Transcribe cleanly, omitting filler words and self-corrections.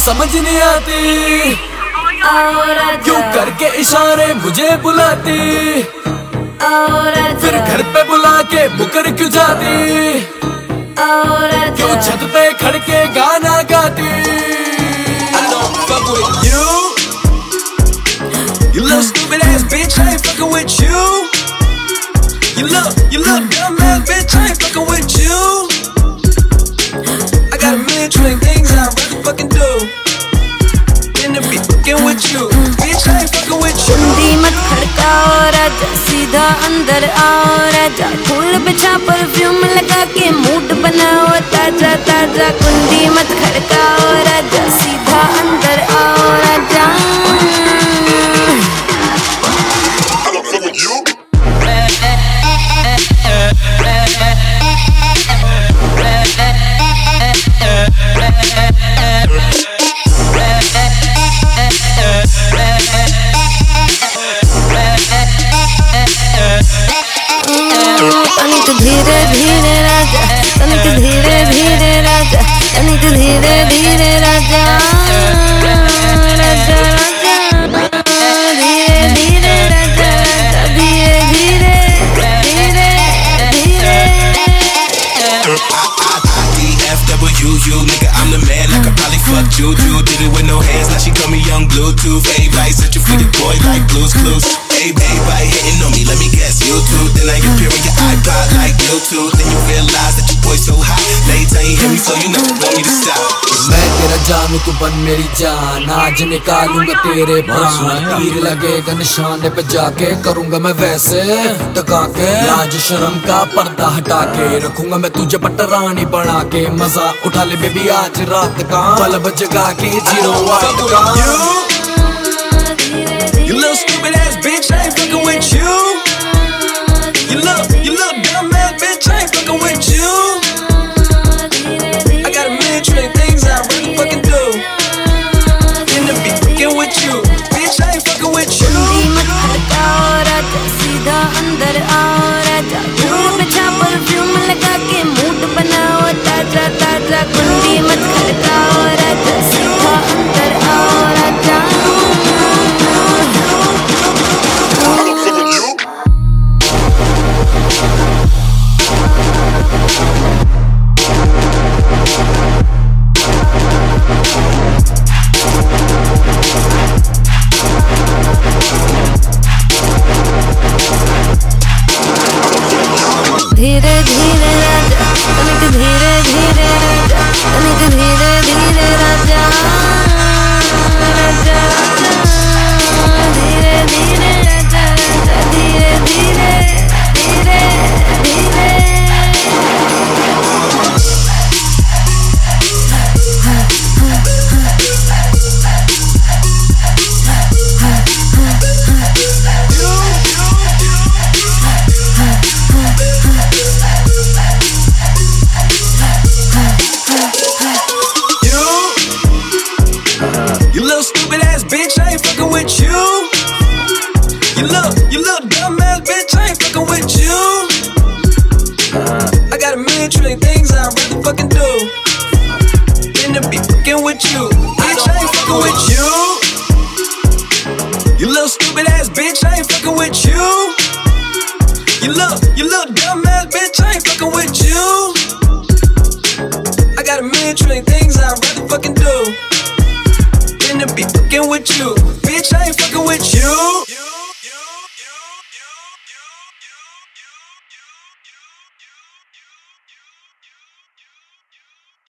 समझ नहीं आती, क्यों करके इशारे मुझे बुलाती, फिर घर पे बुला के मुकर क्यों जाती, क्यों छत पे खड़ के गाना गाती। I don't fuck with you, you little stupid ass bitch, I ain't fucking with you. You little dumb ass bitch, I ain't fucking with you. I got a million trillion things I'd rather fucking do than to be fucking with you, bitch, I ain't fucking with you. कुंडी मत खड़काओ राजा, सीधा अंदर आओ राजा, फूल बिछा perfume लगा के mood बनाओ ताजा ताजा। कुंडी मत खड़काओ राजा, सीधा अंदर आओ राजा। तनिक धीरे धीरे राजा, तनिक धीरे धीरे राजा, तनिक धीरे धीरे राजा, राजा राजा, धीरे धीरे राजा, धीरे धीरे धीरे धीरे। DFWU, nigga, I'm the man. I could probably fuck Juju. Did it with no hands, now she call me Young Bluetooth. Everybody searching for the boy like Blue's Clues. Everybody hitting on me, let me guess, YouTube. Then I appear in your iPod like YouTube. Then you realize that your boy's so hot. Later you hear me, so you know you want me to stop. मैं तेरा जानू तू बन मेरी जान, आज निकालूंगा तेरे प्राण। तीर लगेगा निशाने पे जाके, करूंगा मैं वैसे टका के। लाज शर्म का पर्दा हटा के, रखूंगा मैं तुझे पटरानी बना के। मजा उठा ले बेबी आज रात का, बल्ब जगा के 0 का। You little stupid ass bitch, I ain't fucking with you. You little dumb ass bitch, I ain't fucking with you. I got a million trillion things I'd rather fucking do than to be fucking with you, bitch, I ain't fucking with you. कुंडी मत खड़काओ राजा, सीधा अंदर आओ राजा, फूल बिछा perfume लगा के mood बनाओ ताजा ताजा। कुंडी मत खड़काओ राजा, सीधा अंदर आओ राजा। धीरे धीरे राजा, तनिक धीरे धीरे राजा, तनिक धीरे धीरे राजा, राजा राजा, धीरे धीरे राजा, धीरे धीरे धीरे धीरे। You little stupid ass bitch, I ain't fucking with you. You little dumb ass bitch, I ain't fucking with you. I got a million trillion things I'd rather fucking do than to be fucking with you, bitch, I ain't fucking with you. You little stupid ass bitch, I ain't fucking with you. You little dumb ass bitch, I ain't fucking with you. I got a million trillion things I'd rather fucking do than to be fucking with you, bitch, I ain't fucking with you.